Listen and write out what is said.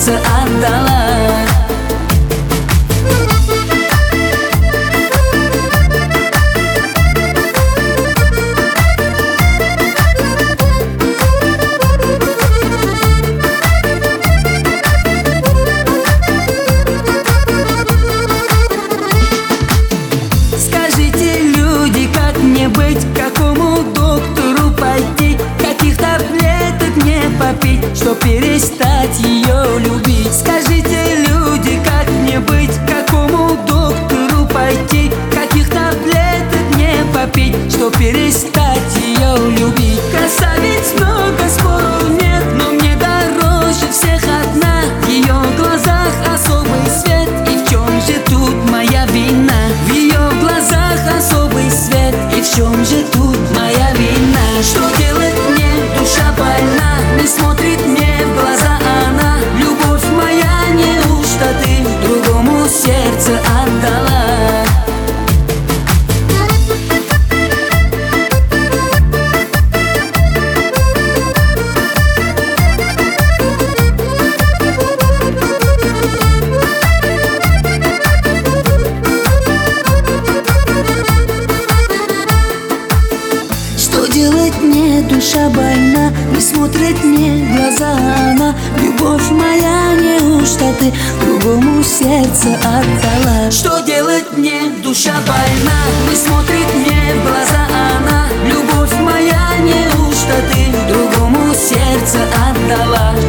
сердце отдала. Скажите, люди, как мне быть, к какому доктору пойти, каких таблеток мне попить, чтоб перестать ее любить? Скажите, люди, как мне быть, к какому доктору пойти, каких таблеток мне попить, чтоб перестать ее любить? Красавиц много, спору нет, но мне дороже всех одна. В ее глазах особый свет, и в чем же тут моя вина? В ее глазах особый свет, и в чем же тут моя вина? Что делать мне? Душа больна, не смотрит мне в глаза она. Любовь моя, неужто ты другому сердце отдала? Что делать мне? Душа больна, не смотрит мне в глаза она. Любовь моя, неужто ты другому сердце отдала? Что делать мне? Душа больна, не смотрит мне в глаза она. Любовь моя, неужто ты другому сердце отдала?